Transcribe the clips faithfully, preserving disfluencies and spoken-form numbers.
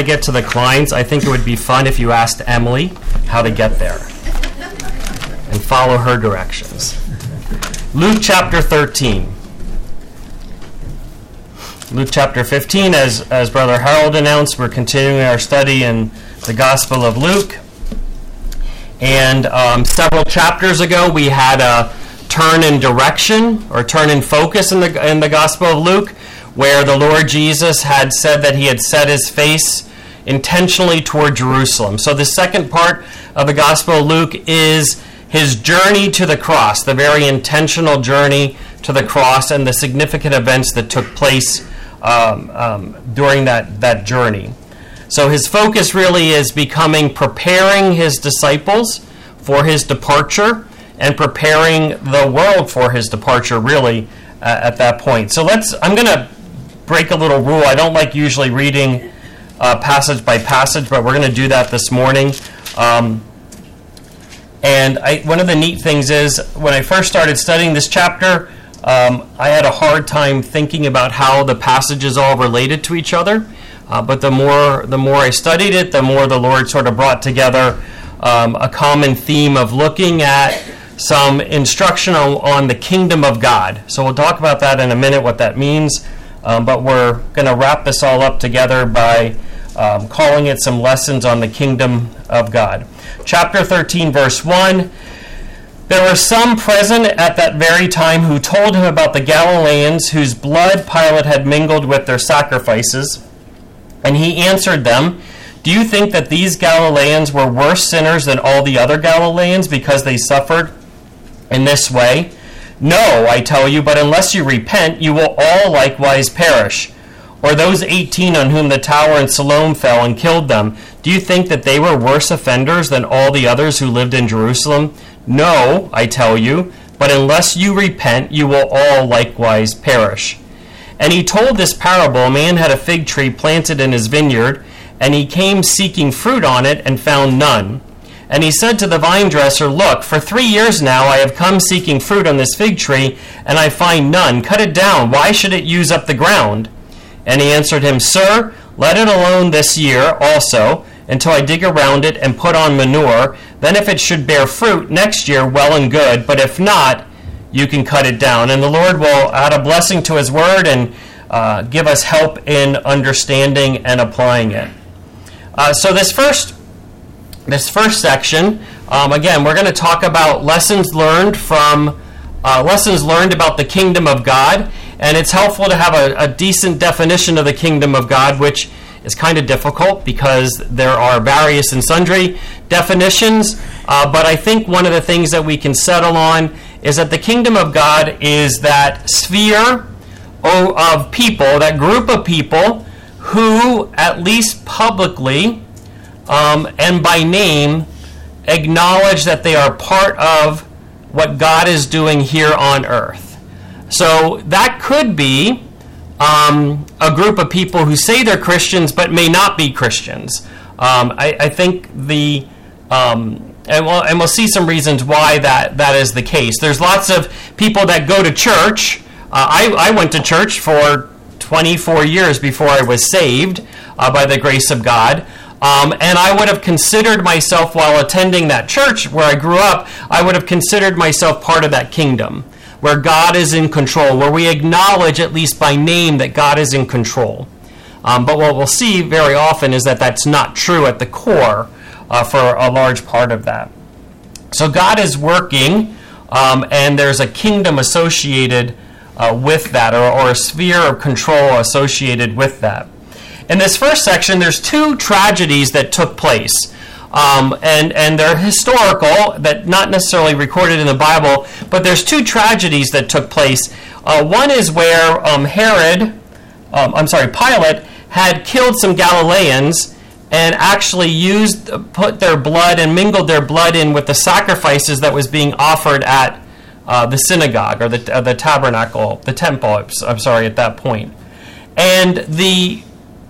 to get to the Kleins, I think it would be fun if you asked Emily how to get there and follow her directions. Luke chapter thirteen. Luke chapter fifteen, as, as Brother Harold announced, we're continuing our study in the Gospel of Luke. And um, several chapters ago, we had a turn in direction or turn in focus in the in the Gospel of Luke, where the Lord Jesus had said that he had set his face intentionally toward Jerusalem. So the second part of the Gospel of Luke is his journey to the cross, the very intentional journey to the cross and the significant events that took place um, um, during that, that journey. So his focus really is becoming, preparing his disciples for his departure and preparing the world for his departure, really, uh, at that point. So let's, I'm going to break a little rule. I don't like usually reading uh, passage by passage, but we're going to do that this morning. Um, and I, one of the neat things is, when I first started studying this chapter, um, I had a hard time thinking about how the passages all related to each other. Uh, but the more the more I studied it, the more the Lord sort of brought together um, a common theme of looking at some instruction on, on the kingdom of God. So we'll talk about that in a minute, what that means. Um, but we're going to wrap this all up together by um, calling it some lessons on the kingdom of God. Chapter thirteen, verse one. There were some present at that very time who told him about the Galileans whose blood Pilate had mingled with their sacrifices. And he answered them, "Do you think that these Galileans were worse sinners than all the other Galileans because they suffered in this way? No, I tell you, but unless you repent, you will all likewise perish. Or those eighteen on whom the tower in Siloam fell and killed them, do you think that they were worse offenders than all the others who lived in Jerusalem? No, I tell you, but unless you repent, you will all likewise perish." And he told this parable. A man had a fig tree planted in his vineyard, and he came seeking fruit on it and found none. And he said to the vine dresser, "Look, for three years now I have come seeking fruit on this fig tree, and I find none. Cut it down. Why should it use up the ground?" And he answered him, "Sir, let it alone this year also, until I dig around it and put on manure. Then if it should bear fruit next year, well and good. But if not, you can cut it down." And the Lord will add a blessing to his word and uh, give us help in understanding and applying it. Uh, so this first this first section, um, again, we're going to talk about lessons learned from uh, lessons learned about the kingdom of God. And it's helpful to have a, a decent definition of the kingdom of God, which is kind of difficult because there are various and sundry definitions. Uh, but I think one of the things that we can settle on is that the kingdom of God is that sphere of people, that group of people who, at least publicly um, and by name, acknowledge that they are part of what God is doing here on earth. So that could be um, a group of people who say they're Christians but may not be Christians. Um, I, I think the... Um, And we'll, and we'll see some reasons why that, that is the case. There's lots of people that go to church. Uh, I, I went to church for twenty-four years before I was saved uh, by the grace of God. Um, and I would have considered myself, while attending that church where I grew up, I would have considered myself part of that kingdom, where God is in control, where we acknowledge, at least by name, that God is in control. Um, but what we'll see very often is that that's not true at the core. Uh, for a large part of that. So God is working, um, and there's a kingdom associated uh, with that, or, or a sphere of control associated with that. In this first section, there's two tragedies that took place, um, and, and they're historical, that not necessarily recorded in the Bible, but there's two tragedies that took place. Uh, one is where um, Herod, um, I'm sorry, Pilate, had killed some Galileans and actually used, put their blood and mingled their blood in with the sacrifices that was being offered at uh, the synagogue or the, uh, the tabernacle, the temple, I'm sorry, at that point. And the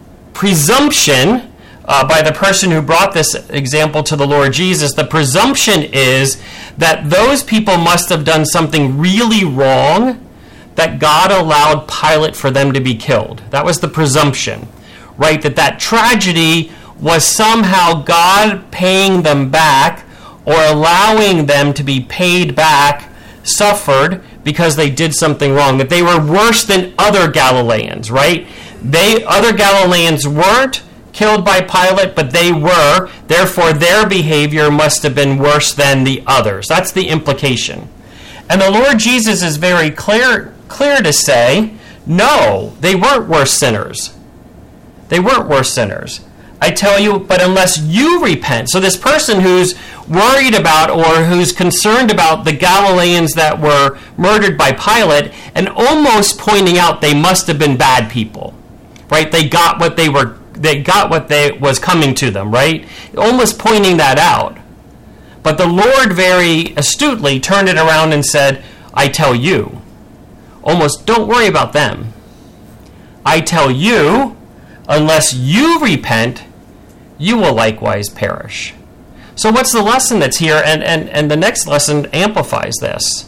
presumption uh, by the person who brought this example to the Lord Jesus, the presumption is that those people must have done something really wrong that God allowed Pilate for them to be killed. That was the presumption. right? That that tragedy was somehow God paying them back or allowing them to be paid back, suffered because they did something wrong, that they were worse than other Galileans, right? They other Galileans weren't killed by Pilate, but they were. Therefore, their behavior must have been worse than the others. That's the implication. And the Lord Jesus is very clear, clear to say, no, they weren't worse sinners. They weren't worse sinners. I tell you, but unless you repent. So this person who's worried about or who's concerned about the Galileans that were murdered by Pilate and almost pointing out they must have been bad people, right? They got what they were, they got what they was coming to them, right? Almost pointing that out. But the Lord very astutely turned it around and said, I tell you, almost don't worry about them. I tell you, unless you repent, you will likewise perish. So what's the lesson that's here? And, and, and the next lesson amplifies this.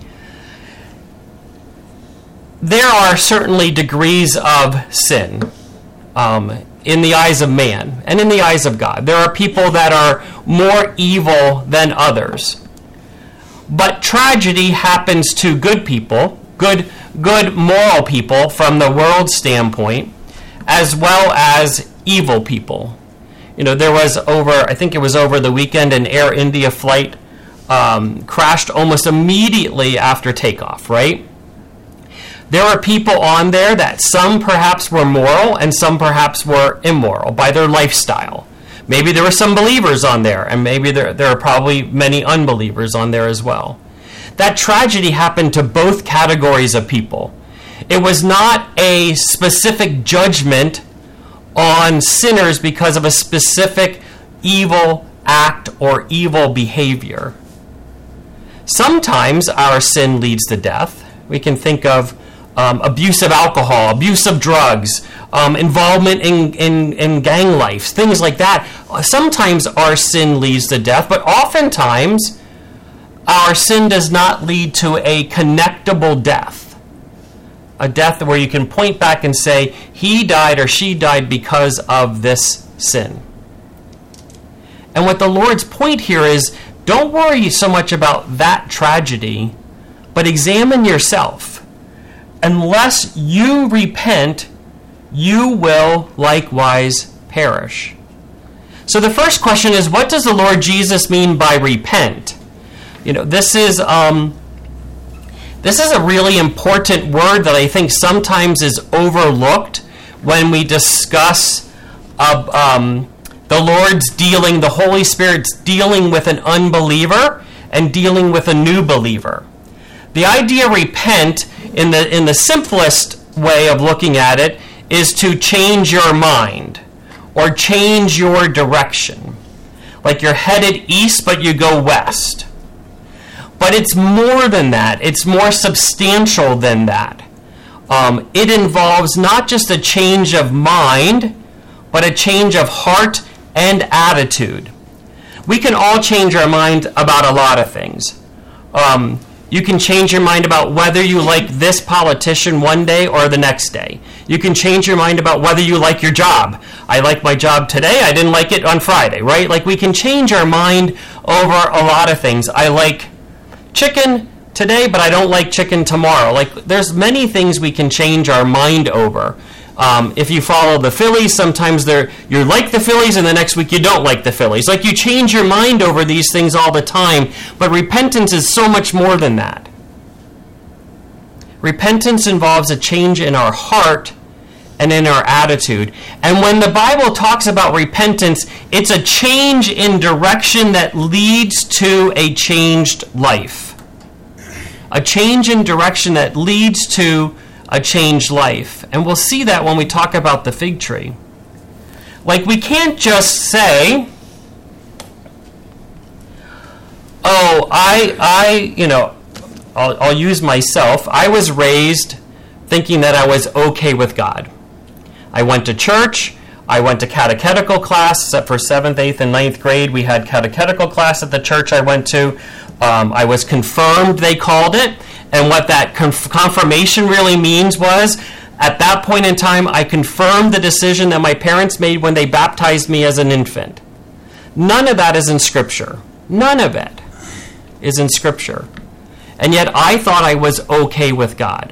There are certainly degrees of sin um, in the eyes of man and in the eyes of God. There are people that are more evil than others. But tragedy happens to good people, good, good moral people from the world's standpoint, as well as evil people. You know, there was over, I think it was over the weekend, an Air India flight um, crashed almost immediately after takeoff, right? There were people on there that some perhaps were moral and some perhaps were immoral by their lifestyle. Maybe there were some believers on there, and maybe there, there are probably many unbelievers on there as well. That tragedy happened to both categories of people. It was not a specific judgment on sinners because of a specific evil act or evil behavior. Sometimes our sin leads to death. We can think of um, abuse of alcohol, abuse of drugs, um, involvement in, in, in gang life, things like that. Sometimes our sin leads to death, but oftentimes our sin does not lead to a connectable death. A death where you can point back and say, he died or she died because of this sin. And what the Lord's point here is, don't worry so much about that tragedy, but examine yourself. Unless you repent, you will likewise perish. So the first question is, what does the Lord Jesus mean by repent? You know, this is... Um, This is a really important word that I think sometimes is overlooked when we discuss uh, um, the Lord's dealing, the Holy Spirit's dealing with an unbeliever and dealing with a new believer. The idea repent, in the in the simplest way of looking at it, is to change your mind or change your direction. Like you're headed east, but you go west. But it's more than that. It's more substantial than that. Um, it involves not just a change of mind, but a change of heart and attitude. We can all change our mind about a lot of things. Um, you can change your mind about whether you like this politician one day or the next day. You can change your mind about whether you like your job. I like my job today. I didn't like it on Friday, right? Like we can change our mind over a lot of things. I like chicken today, but I don't like chicken tomorrow. Like, there's many things we can change our mind over. Um, if you follow the Phillies, sometimes they're you like the Phillies, and the next week you don't like the Phillies. Like, you change your mind over these things all the time, but repentance is so much more than that. Repentance involves a change in our heart and in our attitude. And when the Bible talks about repentance, it's a change in direction that leads to a changed life. A change in direction that leads to a changed life. And we'll see that when we talk about the fig tree. Like, we can't just say, oh, I, I, you know, I'll, I'll use myself. I was raised thinking that I was okay with God. I went to church. I went to catechetical class, except for seventh, eighth, and ninth grade. We had catechetical class at the church I went to. Um, I was confirmed, they called it. And what that conf- confirmation really means was At that point in time, I confirmed the decision that my parents made when they baptized me as an infant. None of that is in Scripture. None of it is in Scripture. And yet I thought I was okay with God.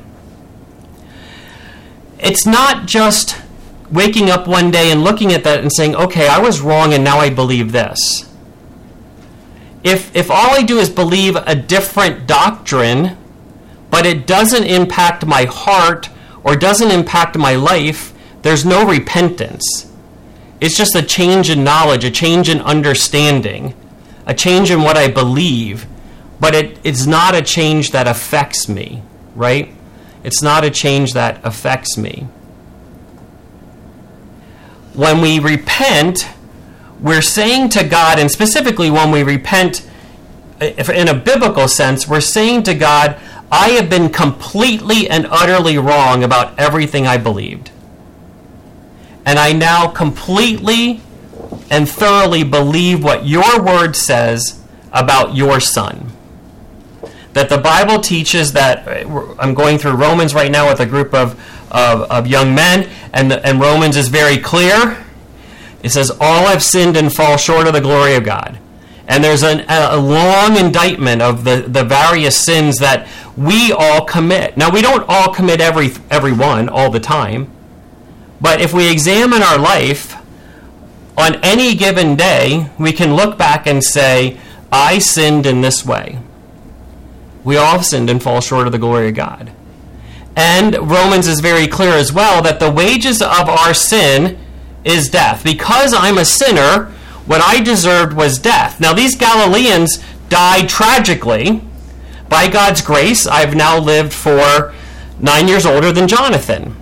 It's not just waking up one day and looking at that and saying, okay, I was wrong and now I believe this. If, if all I do is believe a different doctrine, but it doesn't impact my heart or doesn't impact my life, there's no repentance. It's just a change in knowledge, a change in understanding, a change in what I believe, but it, it's not a change that affects me, right? It's not a change that affects me. When we repent, we're saying to God, and specifically when we repent in a biblical sense, we're saying to God, I have been completely and utterly wrong about everything I believed. And I now completely and thoroughly believe what your word says about your Son. That the Bible teaches that, I'm going through Romans right now with a group of, of, of young men, and, the, and Romans is very clear. It says, all have sinned and fall short of the glory of God. And there's an, a long indictment of the, the various sins that we all commit. Now, we don't all commit every every one all the time. But if we examine our life, on any given day, we can look back and say, I sinned in this way. We all have sinned and fall short of the glory of God. And Romans is very clear as well that the wages of our sin is death. Because I'm a sinner, what I deserved was death. Now, these Galileans died tragically. By God's grace, I've now lived for nine years older than Jonathan.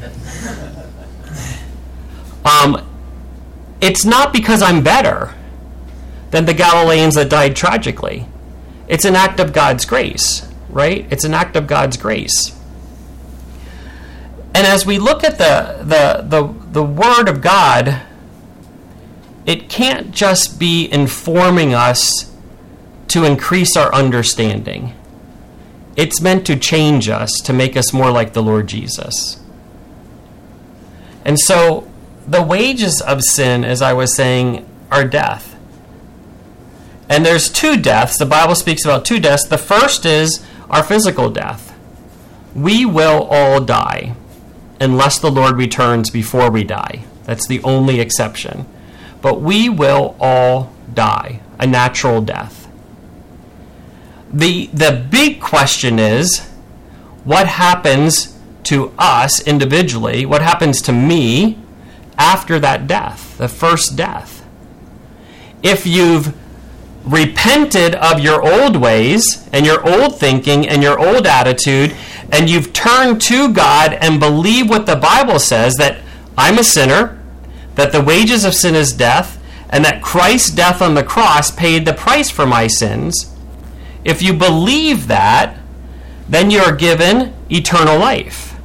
Um, it's not because I'm better than the Galileans that died tragically. It's an act of God's grace, right? It's an act of God's grace. And as we look at the, the, the, the Word of God, it can't just be informing us to increase our understanding. It's meant to change us, to make us more like the Lord Jesus. And so, the wages of sin, as I was saying, are death. And there's two deaths. The Bible speaks about two deaths. The first is our physical death. We will all die unless the Lord returns before we die. That's the only exception. But we will all die, a natural death. The, the big question is, what happens to us individually? What happens to me after that death, the first death? If you've repented of your old ways and your old thinking and your old attitude, and you've turned to God and believe what the Bible says, that I'm a sinner, that the wages of sin is death, and that Christ's death on the cross paid the price for my sins, if you believe that, then you're given eternal life.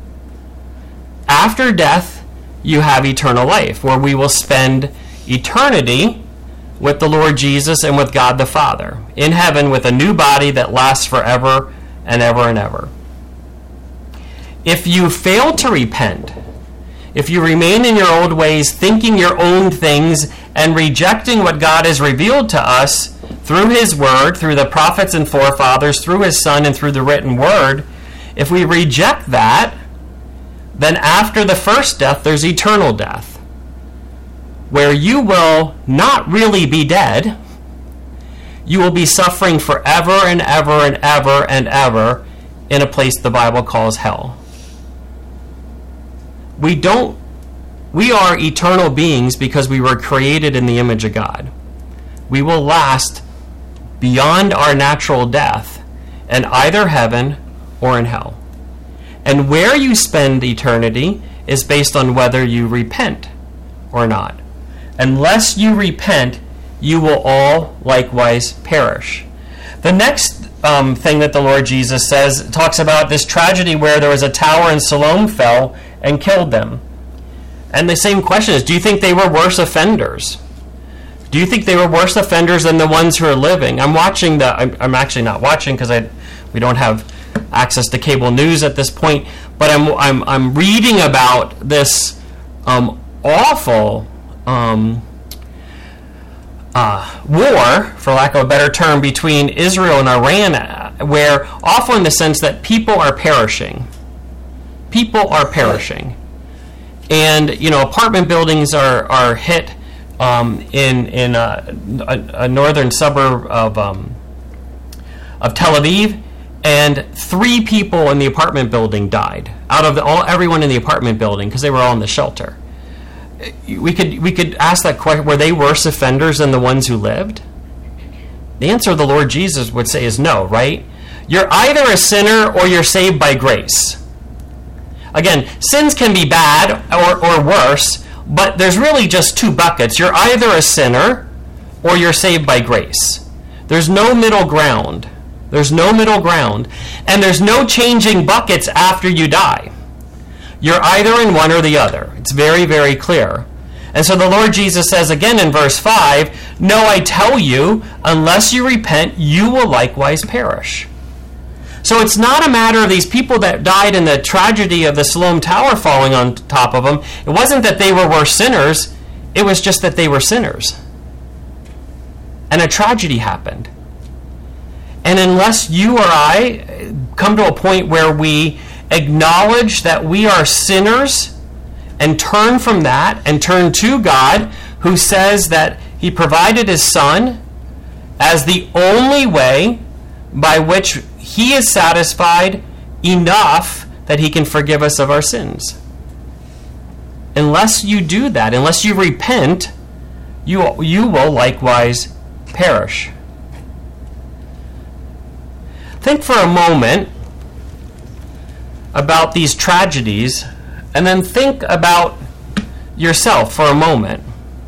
After death, you have eternal life, where we will spend eternity with the Lord Jesus and with God the Father in heaven with a new body that lasts forever and ever and ever. If you fail to repent, if you remain in your old ways, thinking your own things and rejecting what God has revealed to us through His Word, through the prophets and forefathers, through His Son and through the written Word, if we reject that, then after the first death, there's eternal death, where you will not really be dead. You will be suffering forever and ever and ever and ever in a place the Bible calls hell. We don't, we are eternal beings because we were created in the image of God. We will last beyond our natural death in either heaven or in hell. And where you spend eternity is based on whether you repent or not. Unless you repent, you will all likewise perish. The next um, thing that the Lord Jesus says talks about this tragedy where there was a tower and Siloam fell and killed them. And the same question is, do you think they were worse offenders? Do you think they were worse offenders than the ones who are living? I'm watching the, I'm, I'm actually not watching because I we don't have access to cable news at this point, but I'm I'm I'm reading about this um, awful um, uh, war, for lack of a better term, between Israel and Iran, where awful in the sense that people are perishing. People are perishing, and you know, apartment buildings are are hit um, in in a, a, a northern suburb of um, of Tel Aviv. And three people in the apartment building died out of the, all everyone in the apartment building because they were all in the shelter. We could we could ask that question: were they worse offenders than the ones who lived? The answer the Lord Jesus would say is no. Right? You're either a sinner or you're saved by grace. Again, sins can be bad or or worse, but there's really just two buckets. You're either a sinner or you're saved by grace. There's no middle ground. There's no middle ground, and there's no changing buckets after you die. You're either in one or the other. It's very, very clear. And so the Lord Jesus says again in verse five, "No, I tell you, unless you repent, you will likewise perish." So it's not a matter of these people that died in the tragedy of the Siloam Tower falling on top of them. It wasn't that they were worse sinners. It was just that they were sinners. And a tragedy happened. And unless you or I come to a point where we acknowledge that we are sinners and turn from that and turn to God, who says that He provided His Son as the only way by which He is satisfied enough that He can forgive us of our sins. Unless you do that, unless you repent, you, you will likewise perish. Think for a moment about these tragedies, and then think about yourself for a moment.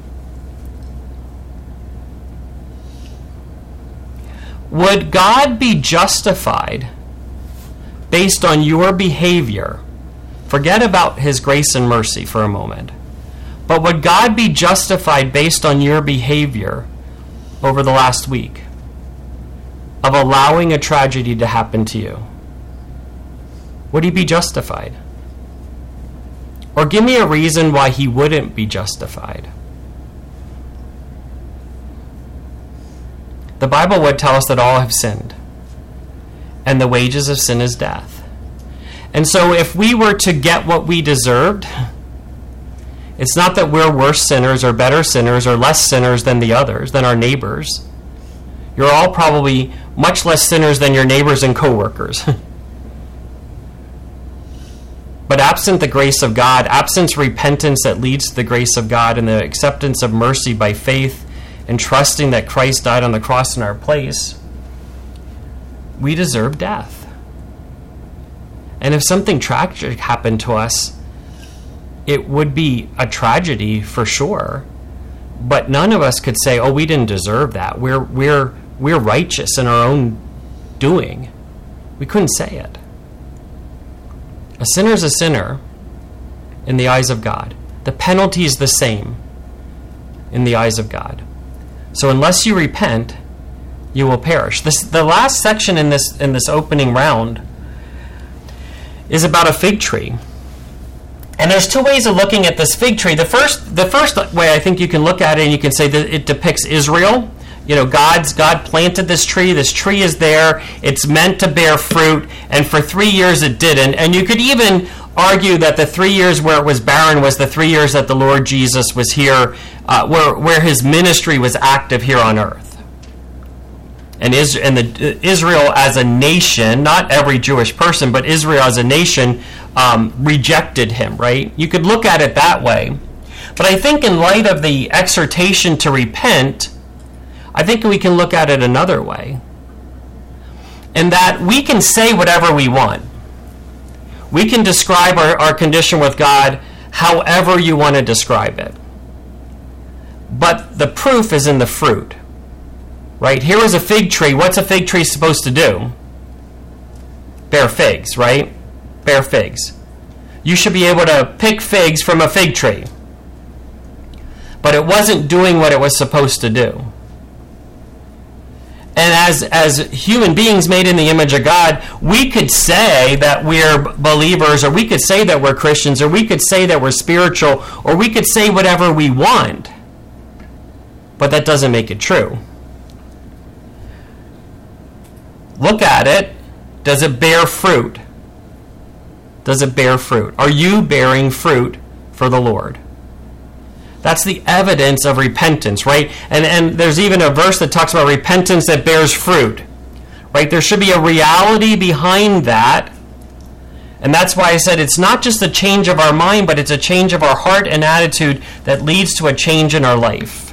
Would God be justified based on your behavior? Forget about His grace and mercy for a moment. But would God be justified based on your behavior over the last week of allowing a tragedy to happen to you? Would He be justified? Or give me a reason why He wouldn't be justified. The Bible would tell us that all have sinned, and the wages of sin is death. And so if we were to get what we deserved, it's not that we're worse sinners or better sinners or less sinners than the others, than our neighbors. You're all probably much less sinners than your neighbors and coworkers. But absent the grace of God, absent repentance that leads to the grace of God and the acceptance of mercy by faith and trusting that Christ died on the cross in our place, we deserve death. And if something tragic happened to us, it would be a tragedy for sure. But none of us could say, "Oh, we didn't deserve that. We're we're we're righteous in our own doing." We couldn't say it. A sinner is a sinner in the eyes of God. The penalty is the same in the eyes of God. So unless you repent, you will perish. This, the last section in this in this opening round is about a fig tree. And there's two ways of looking at this fig tree. The first the first way I think you can look at it and you can say that it depicts Israel. You know, God's God planted this tree. This tree is there. It's meant to bear fruit. And for three years it didn't. And you could even argue that the three years where it was barren was the three years that the Lord Jesus was here, uh, where, where His ministry was active here on earth. And, Is, and the, Israel as a nation, not every Jewish person, but Israel as a nation um, rejected Him, right? You could look at it that way. But I think in light of the exhortation to repent, I think we can look at it another way. And that we can say whatever we want. We can describe our, our condition with God however you want to describe it. But the proof is in the fruit. Right? Here is a fig tree. What's a fig tree supposed to do? Bear figs, right? Bear figs. You should be able to pick figs from a fig tree. But it wasn't doing what it was supposed to do. And as, as human beings made in the image of God, we could say that we're believers, or we could say that we're Christians, or we could say that we're spiritual, or we could say whatever we want. But that doesn't make it true. Look at it. Does it bear fruit? Does it bear fruit? Are you bearing fruit for the Lord? That's the evidence of repentance, right? And and there's even a verse that talks about repentance that bears fruit, right? There should be a reality behind that. And that's why I said it's not just a change of our mind, but it's a change of our heart and attitude that leads to a change in our life.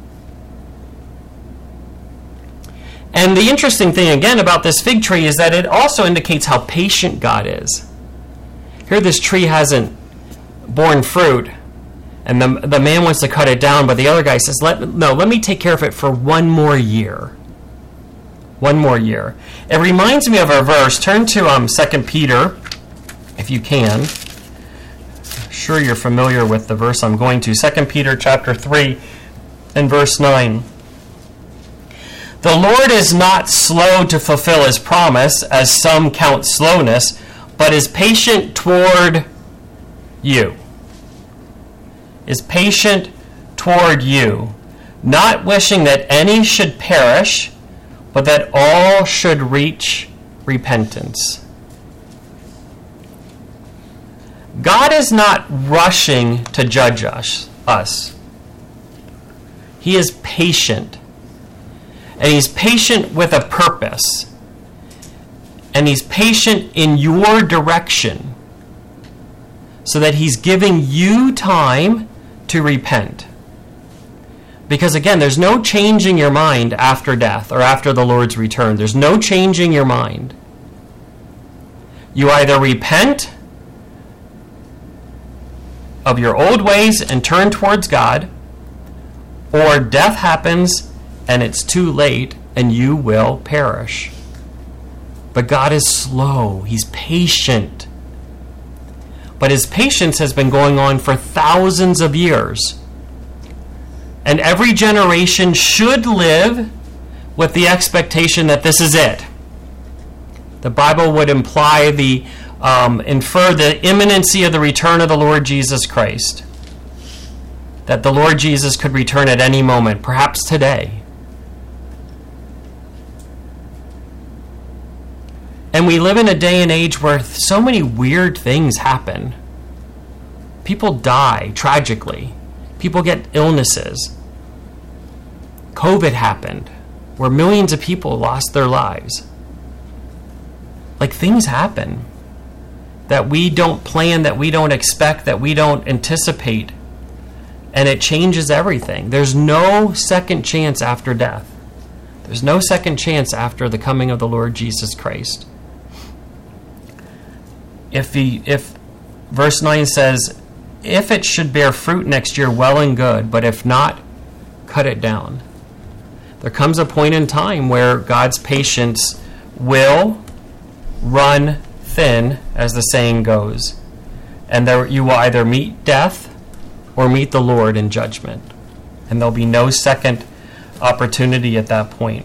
And the interesting thing, again, about this fig tree is that it also indicates how patient God is. Here this tree hasn't borne fruit, and the, the man wants to cut it down, but the other guy says, "Let no, let me take care of it for one more year." One more year. It reminds me of a verse. Turn to um, Second Peter, if you can. I'm sure you're familiar with the verse I'm going to. Second Peter chapter three and verse nine. "The Lord is not slow to fulfill his promise, as some count slowness, but is patient toward you." Is patient toward you, not wishing that any should perish, but that all should reach repentance. God is not rushing to judge us. us. He is patient. And he's patient with a purpose. And he's patient in your direction, so that he's giving you time to repent. Because again, there's no changing your mind after death or after the Lord's return. There's no changing your mind. You either repent of your old ways and turn towards God, or death happens and it's too late and you will perish. But God is slow. He's patient. But his patience has been going on for thousands of years. And every generation should live with the expectation that this is it. The Bible would imply the, um, infer the imminency of the return of the Lord Jesus Christ. That the Lord Jesus could return at any moment, perhaps today. And we live in a day and age where so many weird things happen. People die tragically. People get illnesses. COVID happened, where millions of people lost their lives. Like, things happen that we don't plan, that we don't expect, that we don't anticipate. And it changes everything. There's no second chance after death. There's no second chance after the coming of the Lord Jesus Christ. If he, if verse nine says, if it should bear fruit next year, well and good, but if not, cut it down. There comes a point in time where God's patience will run thin, as the saying goes, and there you will either meet death or meet the Lord in judgment, and there'll be no second opportunity at that point.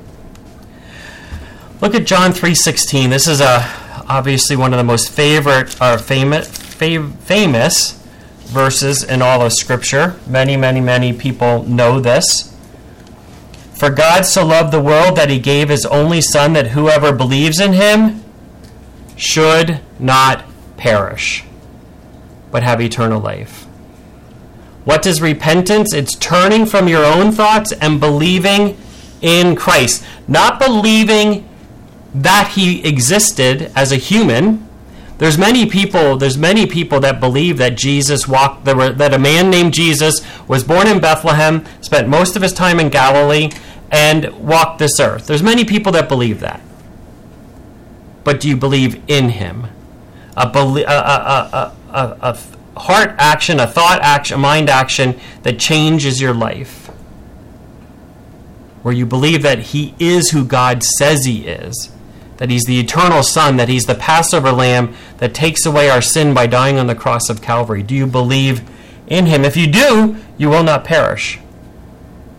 Look at John three sixteen. This is a obviously one of the most favorite or famous fav, famous verses in all of Scripture. Many, many, many people know this. "For God so loved the world that he gave his only Son, that whoever believes in him should not perish, but have eternal life." What is repentance? It's turning from your own thoughts and believing in Christ. Not believing that he existed as a human. There's many people, there's many people that believe that Jesus walked, there were, that a man named Jesus was born in Bethlehem, spent most of his time in Galilee, and walked this earth. There's many people that believe that. But do you believe in him? A, belie- a, a, a, a, a heart action, a thought action, a mind action that changes your life. Where you believe that he is who God says he is. That he's the eternal Son, that he's the Passover lamb that takes away our sin by dying on the cross of Calvary. Do you believe in him? If you do, you will not perish.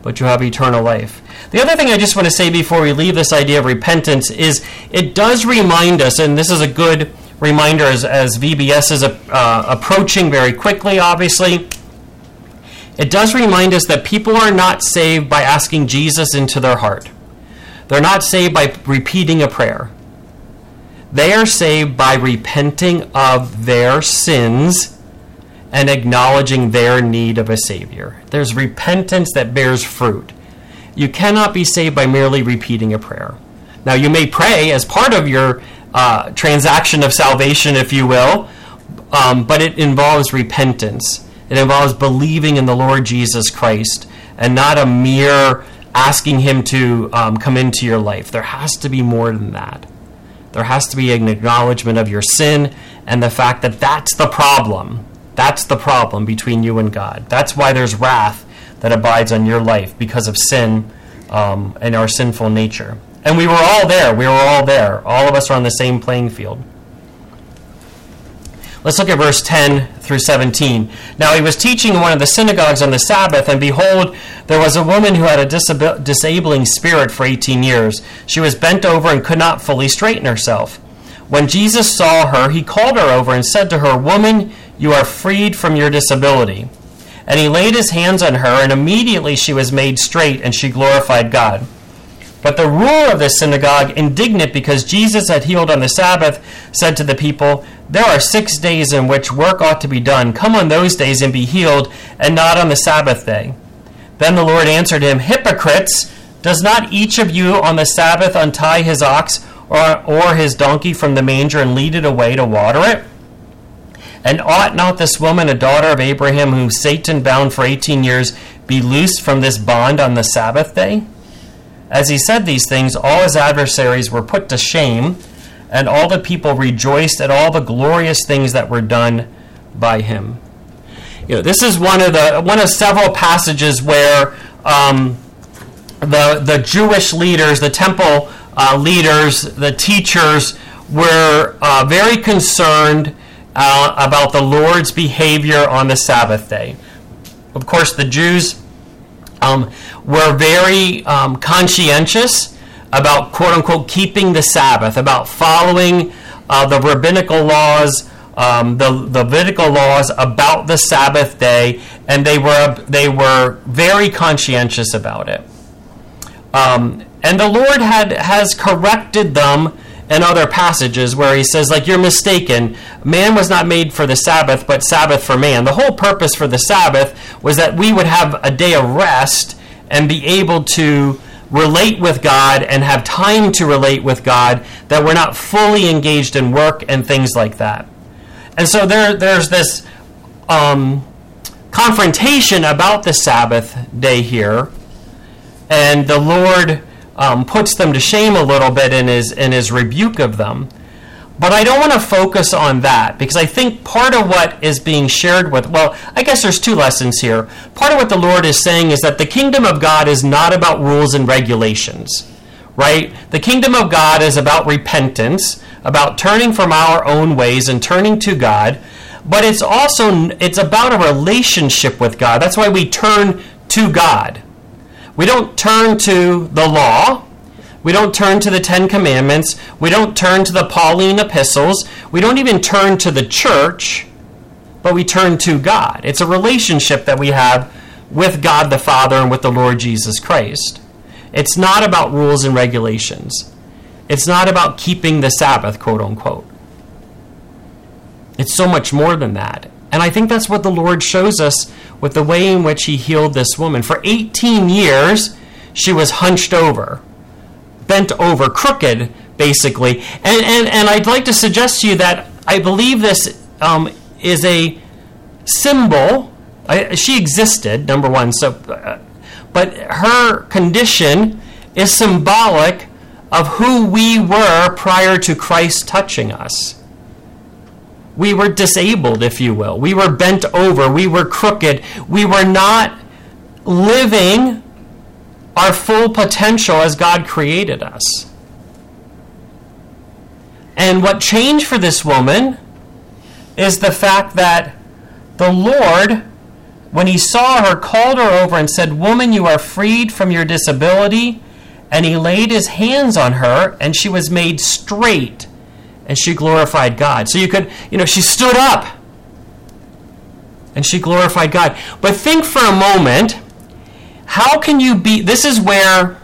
but you have eternal life. The other thing I just want to say before we leave this idea of repentance is it does remind us, and this is a good reminder as, as V B S is uh, approaching very quickly, obviously, it does remind us that people are not saved by asking Jesus into their heart. They're not saved by repeating a prayer. They are saved by repenting of their sins and acknowledging their need of a Savior. There's repentance that bears fruit. You cannot be saved by merely repeating a prayer. Now, you may pray as part of your uh, transaction of salvation, if you will, um, but it involves repentance. It involves believing in the Lord Jesus Christ and not a mere asking Him to um, come into your life. There has to be more than that. There has to be an acknowledgement of your sin and the fact that that's the problem. That's the problem between you and God. That's why there's wrath that abides on your life because of sin um, and our sinful nature. And we were all there. We were all there. All of us are on the same playing field. Let's look at verse ten through seventeen. Now he was teaching in one of the synagogues on the Sabbath, and behold, there was a woman who had a disab- disabling spirit for eighteen years. She was bent over and could not fully straighten herself. When Jesus saw her, he called her over and said to her, "Woman, you are freed from your disability." And he laid his hands on her, and immediately she was made straight, and she glorified God. But the ruler of the synagogue, indignant because Jesus had healed on the Sabbath, said to the people, "There are six days in which work ought to be done. Come on those days and be healed, and not on the Sabbath day." Then the Lord answered him, "Hypocrites, does not each of you on the Sabbath untie his ox or, or his donkey from the manger and lead it away to water it? And ought not this woman, a daughter of Abraham, whom Satan bound for eighteen years, be loosed from this bond on the Sabbath day?" As he said these things, all his adversaries were put to shame, and all the people rejoiced at all the glorious things that were done by him. You know, this is one of the one of several passages where um, the the Jewish leaders, the temple uh, leaders, the teachers were uh, very concerned uh, about the Lord's behavior on the Sabbath day. Of course, the Jews um, were very um, conscientious about, quote-unquote, keeping the Sabbath, about following uh, the rabbinical laws, um, the, the Levitical laws about the Sabbath day, and they were they were very conscientious about it. Um, and the Lord had has corrected them in other passages where he says, like, you're mistaken. Man was not made for the Sabbath, but Sabbath for man. The whole purpose for the Sabbath was that we would have a day of rest and be able to relate with God and have time to relate with God, that we're not fully engaged in work and things like that. And so there, there's this um, confrontation about the Sabbath day here, and the Lord um, puts them to shame a little bit in his in his rebuke of them. But I don't want to focus on that, because I think part of what is being shared with, well, I guess there's two lessons here. Part of what the Lord is saying is that the kingdom of God is not about rules and regulations, right? The kingdom of God is about repentance, about turning from our own ways and turning to God. But it's also, it's about a relationship with God. That's why we turn to God. We don't turn to the law. We don't turn to the Ten Commandments. We don't turn to the Pauline epistles. We don't even turn to the church, but we turn to God. It's a relationship that we have with God the Father and with the Lord Jesus Christ. It's not about rules and regulations. It's not about keeping the Sabbath, quote unquote. It's so much more than that. And I think that's what the Lord shows us with the way in which he healed this woman. For eighteen years, she was hunched over, bent over, crooked, basically. And, and, and I'd like to suggest to you that I believe this um, is a symbol. I, she existed, number one, so, uh, but her condition is symbolic of who we were prior to Christ touching us. We were disabled, if you will. We were bent over. We were crooked. We were not living our full potential as God created us. And what changed for this woman is the fact that the Lord when he saw her, called her over and said, "Woman, you are freed from your disability." And he laid his hands on her, and she was made straight, and she glorified God. So you could, you know, she stood up, and she glorified God. But think for a moment, how can you be, this is where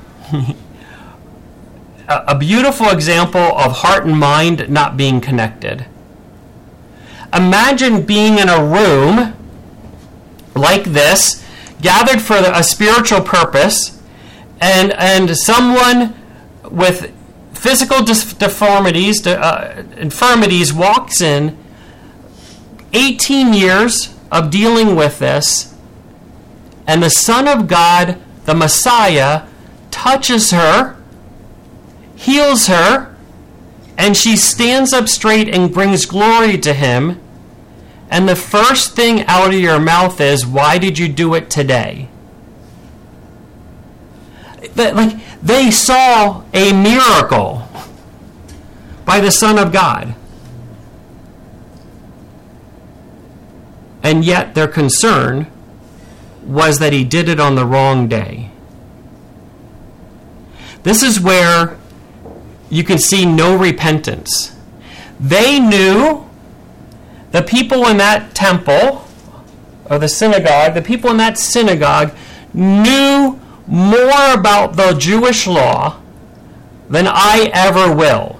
a beautiful example of heart and mind not being connected. Imagine being in a room like this, gathered for a spiritual purpose, and and someone with physical dis- deformities, uh, infirmities walks in, eighteen years of dealing with this, and the Son of God, the Messiah, touches her, heals her, and she stands up straight and brings glory to him. And the first thing out of your mouth is, "Why did you do it today?" Like, they saw a miracle by the Son of God. And yet their concern was that he did it on the wrong day. This is where you can see no repentance. They knew, the people in that temple, or the synagogue, the people in that synagogue knew more about the Jewish law than I ever will.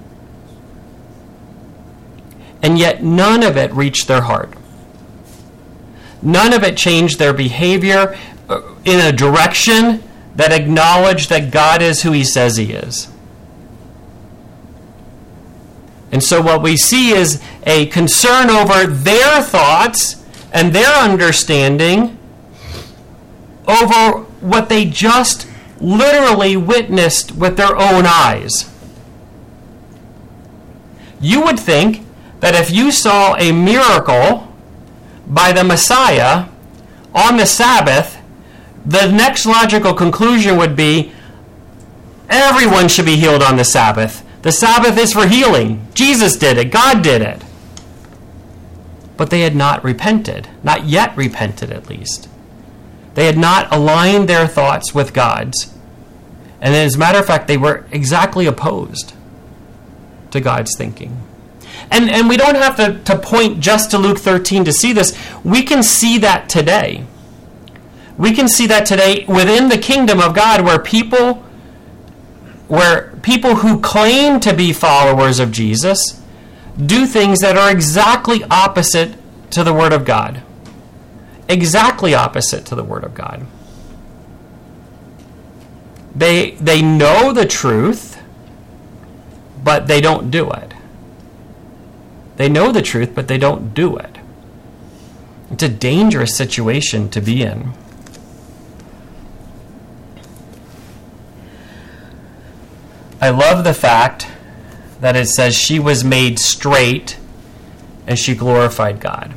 And yet none of it reached their heart. None of it changed their behavior in a direction that acknowledged that God is who he says he is. And so what we see is a concern over their thoughts and their understanding over what they just literally witnessed with their own eyes. You would think that if you saw a miracle by the Messiah on the Sabbath, the next logical conclusion would be everyone should be healed on the Sabbath. The Sabbath is for healing. Jesus did it. God did it. But they had not repented. Not yet repented, at least. They had not aligned their thoughts with God's. And as a matter of fact, they were exactly opposed to God's thinking. And, and we don't have to, to point just to Luke thirteen to see this. We can see that today. We can see that today within the kingdom of God, where people where people who claim to be followers of Jesus do things that are exactly opposite to the Word of God. Exactly opposite to the Word of God. They, they know the truth, but they don't do it. They know the truth, but they don't do it. It's a dangerous situation to be in. I love the fact that it says she was made straight and she glorified God.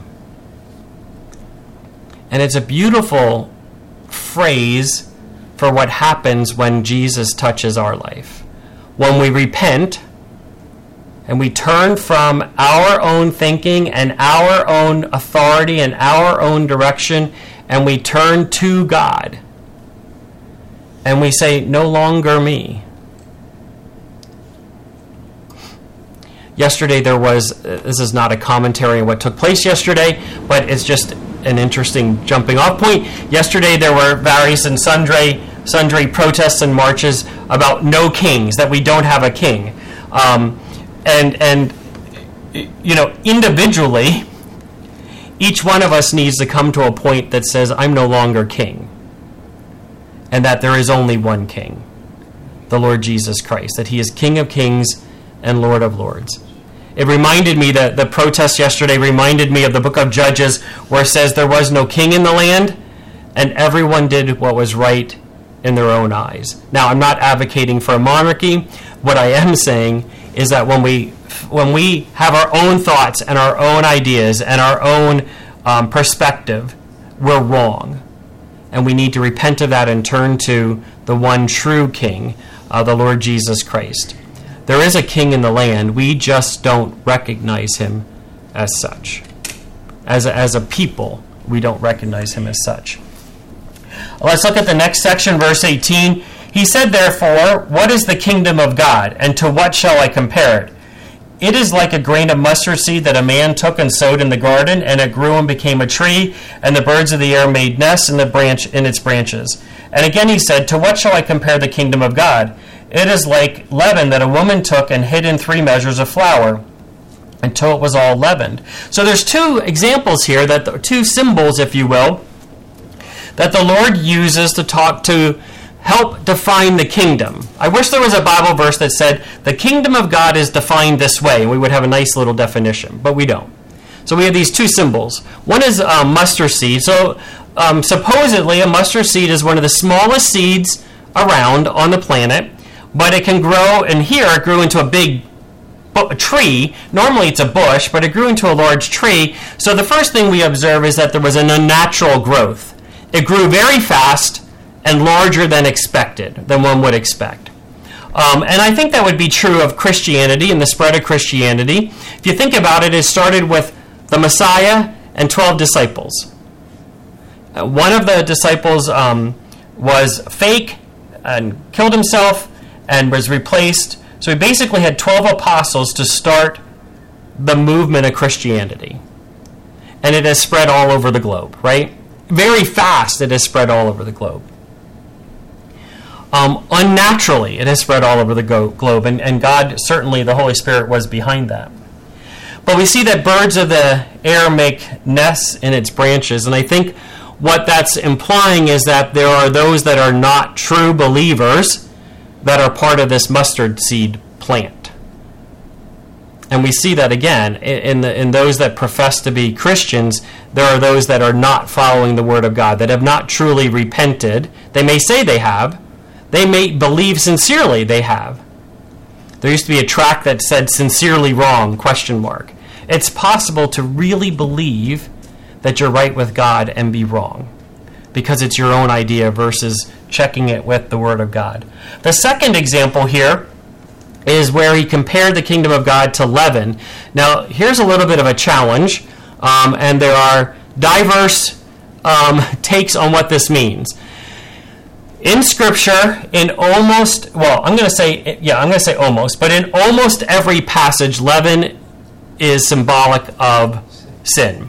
And it's a beautiful phrase for what happens when Jesus touches our life. When we repent and we turn from our own thinking and our own authority and our own direction, and we turn to God. And we say, "No longer me." Yesterday there was, this is not a commentary on what took place yesterday, but it's just an interesting jumping off point. Yesterday there were various and sundry, sundry protests and marches about no kings, that we don't have a king. Um, and, and, you know, individually, each one of us needs to come to a point that says, I'm no longer king. And that there is only one king, the Lord Jesus Christ, that he is King of kings and Lord of lords. It reminded me, that the protest yesterday reminded me of the book of Judges, where it says there was no king in the land and everyone did what was right in their own eyes. Now, I'm not advocating for a monarchy. What I am saying is that when we when we have our own thoughts and our own ideas and our own um, perspective, we're wrong. And we need to repent of that and turn to the one true King, uh, the Lord Jesus Christ. There is a king in the land. We just don't recognize him as such. As a, as a people, we don't recognize him as such. Let's look at the next section, verse eighteen. He said, therefore, what is the kingdom of God, and to what shall I compare it? It is like a grain of mustard seed that a man took and sowed in the garden, and it grew and became a tree, and the birds of the air made nests in the branch in its branches. And again he said, to what shall I compare the kingdom of God? It is like leaven that a woman took and hid in three measures of flour, until it was all leavened. So there's two examples here, that the, two symbols, if you will, that the Lord uses to talk to help define the kingdom. I wish there was a Bible verse that said, the kingdom of God is defined this way, and we would have a nice little definition, but we don't. So we have these two symbols. One is um, mustard seed. So um, supposedly a mustard seed is one of the smallest seeds around on the planet, but it can grow, and here it grew into a big a tree. Normally it's a bush, but it grew into a large tree. So the first thing we observe is that there was an unnatural growth. It grew very fast and larger than expected, than one would expect. Um, and I think that would be true of Christianity and the spread of Christianity. If you think about it, it started with the Messiah and twelve disciples. Uh, one of the disciples um, was fake and killed himself and was replaced. So he basically had twelve apostles to start the movement of Christianity. And it has spread all over the globe, right? Very fast it has spread all over the globe. Um, unnaturally, it has spread all over the go- globe, and, and God, certainly the Holy Spirit, was behind that. But we see that birds of the air make nests in its branches, and I think what that's implying is that there are those that are not true believers that are part of this mustard seed plant. And we see that again in, the, in those that profess to be Christians. There are those that are not following the Word of God, that have not truly repented. They may say they have. They may believe sincerely they have. There used to be a tract that said sincerely wrong, question mark. It's possible to really believe that you're right with God and be wrong, because it's your own idea versus checking it with the Word of God. The second example here is where he compared the kingdom of God to leaven. Now, here's a little bit of a challenge, um, and there are diverse um, takes on what this means. In Scripture, in almost, well, I'm going to say, yeah, I'm going to say almost, but in almost every passage, leaven is symbolic of sin.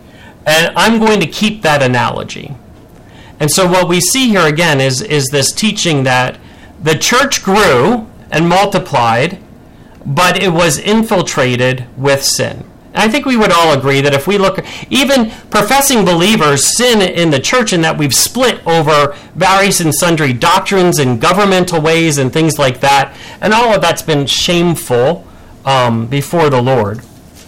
And I'm going to keep that analogy. And so what we see here again is, is this teaching that the church grew and multiplied, but it was infiltrated with sin. And I think we would all agree that if we look, even professing believers sin in the church in that we've split over various and sundry doctrines and governmental ways and things like that, and all of that's been shameful um, before the Lord.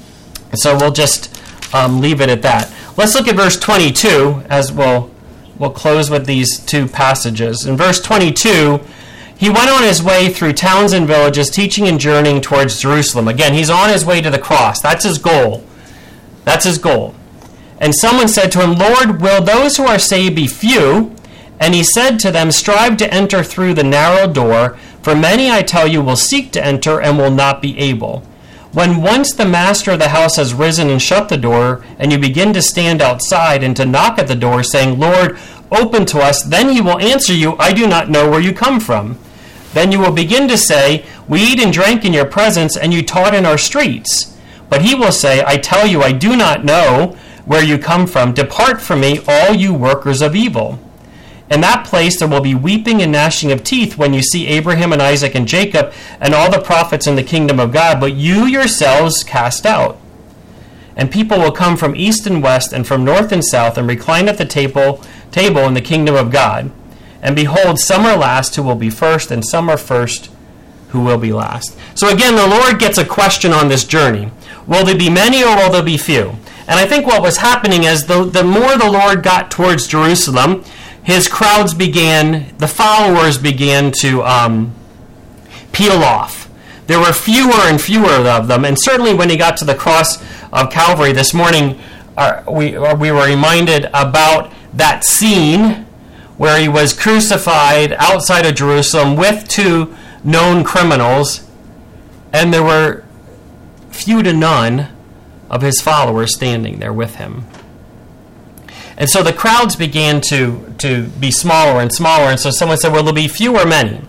And so we'll just um, leave it at that. Let's look at verse twenty-two as we'll, we'll close with these two passages. In verse twenty-two, he went on his way through towns and villages, teaching and journeying towards Jerusalem. Again, he's on his way to the cross. That's his goal. That's his goal. And someone said to him, Lord, will those who are saved be few? And he said to them, strive to enter through the narrow door, for many, I tell you, will seek to enter and will not be able. When once the master of the house has risen and shut the door, and you begin to stand outside and to knock at the door, saying, Lord, open to us, then he will answer you, I do not know where you come from. Then you will begin to say, we eat and drank in your presence, and you taught in our streets. But he will say, I tell you, I do not know where you come from. Depart from me, all you workers of evil. In that place there will be weeping and gnashing of teeth when you see Abraham and Isaac and Jacob and all the prophets in the kingdom of God, but you yourselves cast out. And people will come from east and west and from north and south and recline at the table, table in the kingdom of God. And behold, some are last who will be first, and some are first who will be last. So again, the Lord gets a question on this journey. Will there be many or will there be few? And I think what was happening is the, the more the Lord got towards Jerusalem, his crowds began, the followers began to um, peel off. There were fewer and fewer of them. And certainly when he got to the cross of Calvary this morning, uh, we, uh, we were reminded about that scene where he was crucified outside of Jerusalem with two known criminals, and there were few to none of his followers standing there with him. And so the crowds began to, to be smaller and smaller. And so someone said, well, there'll be few or many.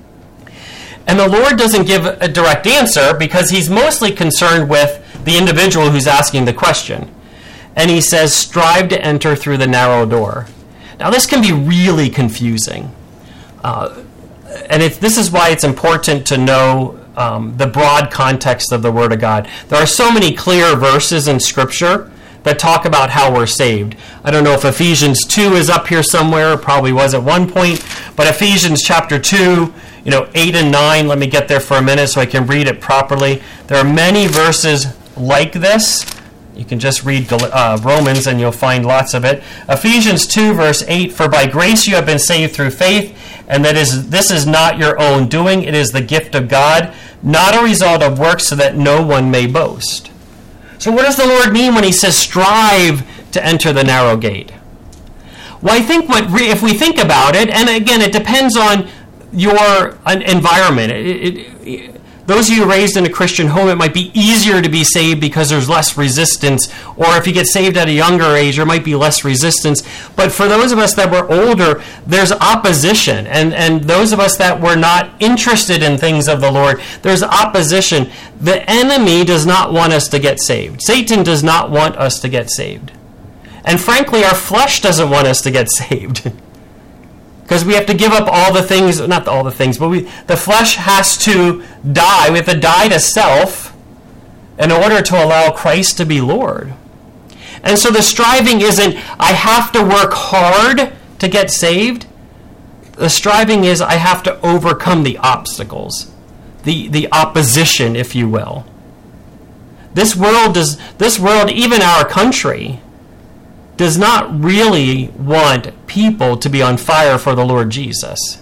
And the Lord doesn't give a direct answer because he's mostly concerned with the individual who's asking the question. And he says, strive to enter through the narrow door. Now, this can be really confusing. Uh, and it, this is why it's important to know um, the broad context of the Word of God. There are so many clear verses in Scripture that talk about how we're saved. I don't know if Ephesians two is up here somewhere. It probably was at one point. But Ephesians chapter two, you know, eight and nine, let me get there for a minute so I can read it properly. There are many verses like this. You can just read uh, Romans and you'll find lots of it. Ephesians two, verse eight, for by grace you have been saved through faith, and that is this is not your own doing, it is the gift of God, not a result of works, so that no one may boast. So what does the Lord mean when he says strive to enter the narrow gate? Well, I think what re- if we think about it, and again, it depends on your environment. It, it, it, those of you raised in a Christian home, it might be easier to be saved because there's less resistance. Or if you get saved at a younger age, there might be less resistance. But for those of us that were older, there's opposition. And, and those of us that were not interested in things of the Lord, there's opposition. The enemy does not want us to get saved. Satan does not want us to get saved. And frankly, our flesh doesn't want us to get saved. Because we have to give up all the things, not all the things, but we, the flesh has to die. We have to die to self in order to allow Christ to be Lord. And so the striving isn't, I have to work hard to get saved. The striving is, I have to overcome the obstacles, the, the opposition, if you will. This world does, this world, even our country, does not really want people to be on fire for the Lord Jesus.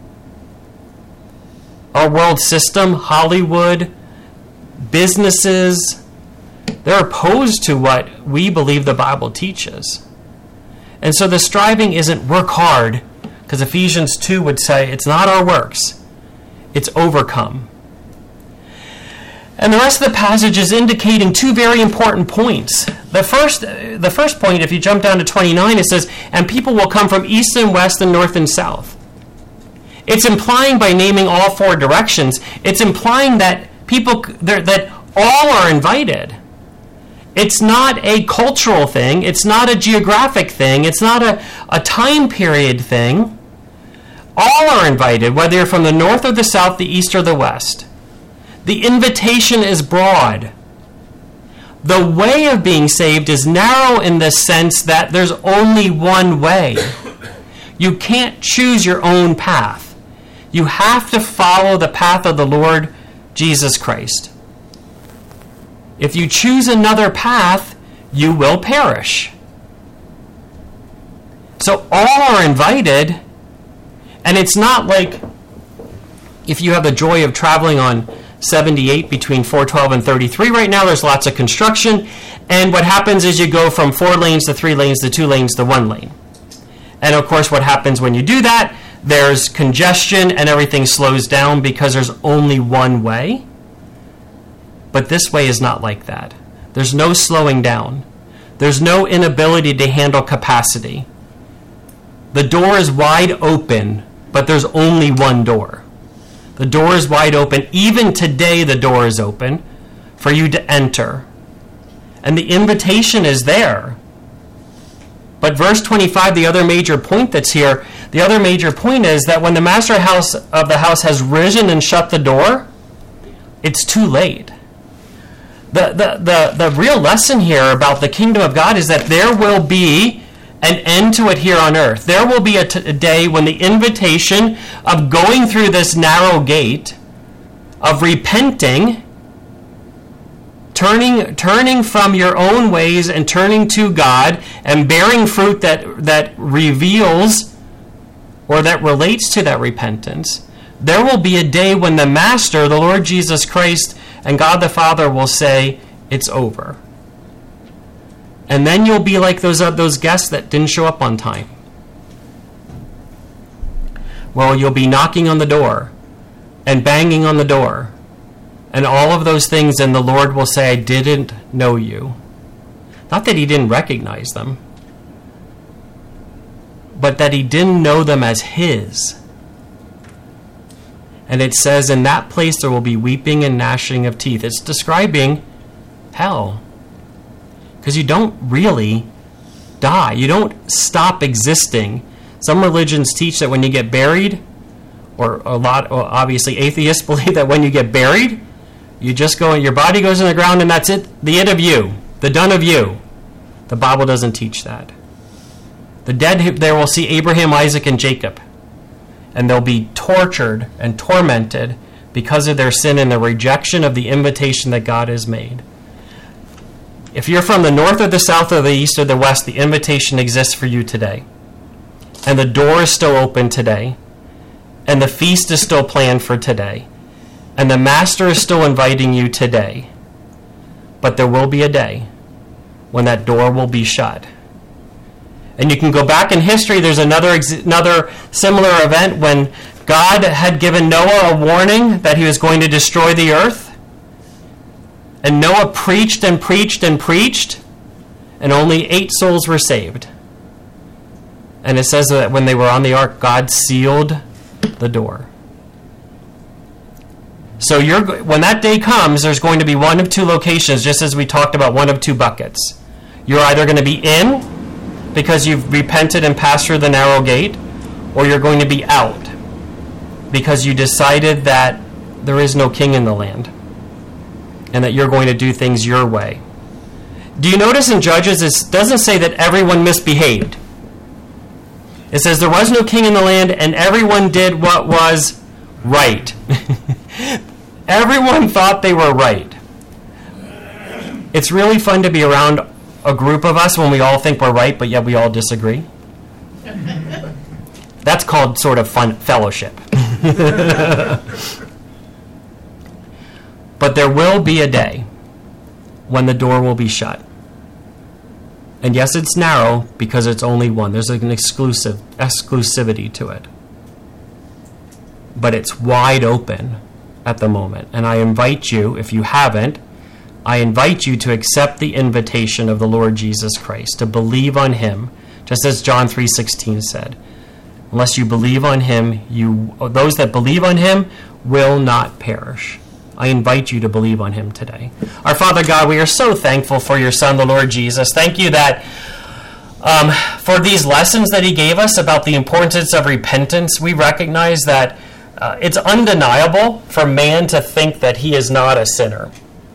Our world system, Hollywood, businesses, they're opposed to what we believe the Bible teaches. And so the striving isn't work hard, because Ephesians two would say it's not our works, it's overcome. And the rest of the passage is indicating two very important points. The first, the first point, if you jump down to twenty-nine, it says, and people will come from east and west and north and south. It's implying by naming all four directions, it's implying that people, that all are invited. It's not a cultural thing. It's not a geographic thing. It's not a, a time period thing. All are invited, whether you're from the north or the south, the east or the west. The invitation is broad. The way of being saved is narrow in the sense that there's only one way. You can't choose your own path. You have to follow the path of the Lord Jesus Christ. If you choose another path, you will perish. So all are invited, and it's not like if you have the joy of traveling on seventy-eight between four twelve and thirty-three right now, there's lots of construction, and what happens is you go from four lanes to three lanes to two lanes to one lane. And of course what happens when you do that, there's congestion and everything slows down because there's only one way. But this way is not like that. There's no slowing down. There's no inability to handle capacity. The door is wide open, but there's only one door. The door is wide open. Even today, the door is open for you to enter. And the invitation is there. But verse twenty-five, the other major point that's here, the other major point is that when the master house of the house has risen and shut the door, it's too late. The, the, the, the real lesson here about the kingdom of God is that there will be an end to it here on earth. There will be a, t- a day when the invitation of going through this narrow gate, of repenting, turning turning from your own ways and turning to God and bearing fruit that, that reveals or that relates to that repentance, there will be a day when the Master, the Lord Jesus Christ, and God the Father will say, it's over. And then you'll be like those uh, those guests that didn't show up on time. Well, you'll be knocking on the door and banging on the door and all of those things, and the Lord will say, I didn't know you. Not that he didn't recognize them, but that he didn't know them as his. And it says, in that place there will be weeping and gnashing of teeth. It's describing hell. Because you don't really die. You don't stop existing. Some religions teach that when you get buried, or a lot, well, obviously atheists believe that when you get buried, you just go, your body goes in the ground and that's it, the it of you, the done of you. The Bible doesn't teach that. The dead there will see Abraham, Isaac, and Jacob, and they'll be tortured and tormented because of their sin and the rejection of the invitation that God has made. If you're from the north or the south or the east or the west, the invitation exists for you today. And the door is still open today. And the feast is still planned for today. And the Master is still inviting you today. But there will be a day when that door will be shut. And you can go back in history. There's another another similar event when God had given Noah a warning that he was going to destroy the earth. And Noah preached and preached and preached, and only eight souls were saved. And it says that when they were on the ark, God sealed the door. So you're, when that day comes, there's going to be one of two locations, just as we talked about, one of two buckets. You're either going to be in because you've repented and passed through the narrow gate, or you're going to be out because you decided that there is no king in the land and that you're going to do things your way. Do you notice in Judges, it doesn't say that everyone misbehaved. It says there was no king in the land and everyone did what was right. Everyone thought they were right. It's really fun to be around a group of us when we all think we're right, but yet we all disagree. That's called sort of fun fellowship. But there will be a day when the door will be shut. And yes, it's narrow because it's only one. There's an exclusive exclusivity to it. But it's wide open at the moment. And I invite you, if you haven't, I invite you to accept the invitation of the Lord Jesus Christ, to believe on him, just as John three sixteen said. Unless you believe on him, you those that believe on him will not perish. I invite you to believe on him today. Our Father God, we are so thankful for your Son, the Lord Jesus. Thank you that um, for these lessons that he gave us about the importance of repentance. We recognize that uh, it's undeniable for man to think that he is not a sinner.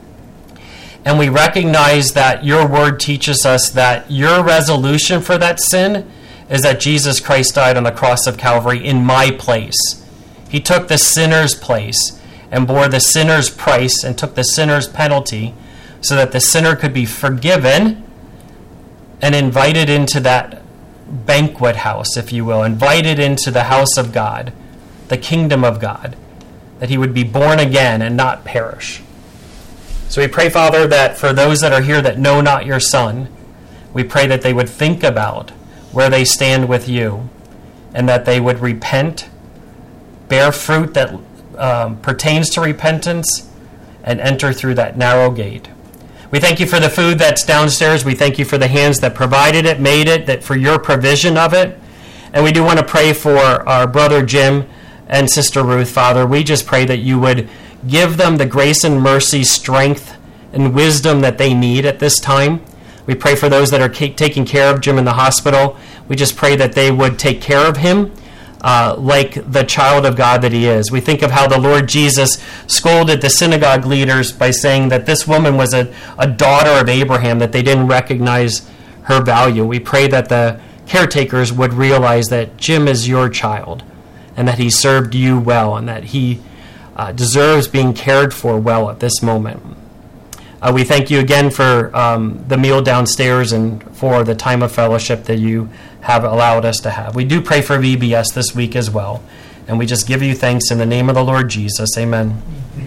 And we recognize that your word teaches us that your resolution for that sin is that Jesus Christ died on the cross of Calvary in my place. He took the sinner's place and bore the sinner's price and took the sinner's penalty so that the sinner could be forgiven and invited into that banquet house, if you will, invited into the house of God, the kingdom of God, that he would be born again and not perish. So we pray, Father, that for those that are here that know not your Son, we pray that they would think about where they stand with you and that they would repent, bear fruit that Um, pertains to repentance, and enter through that narrow gate. We thank you for the food that's downstairs. We thank you for the hands that provided it, made it, that for your provision of it. And we do want to pray for our brother Jim and sister Ruth, Father. We just pray that you would give them the grace and mercy, strength, and wisdom that they need at this time. We pray for those that are ca- taking care of Jim in the hospital. We just pray that they would take care of him Uh, like the child of God that he is. We think of how the Lord Jesus scolded the synagogue leaders by saying that this woman was a, a daughter of Abraham, that they didn't recognize her value. We pray that the caretakers would realize that Jim is your child and that he served you well and that he uh, deserves being cared for well at this moment. Uh, we thank you again for um, the meal downstairs and for the time of fellowship that you have allowed us to have. We do pray for V B S this week as well. And we just give you thanks in the name of the Lord Jesus. Amen.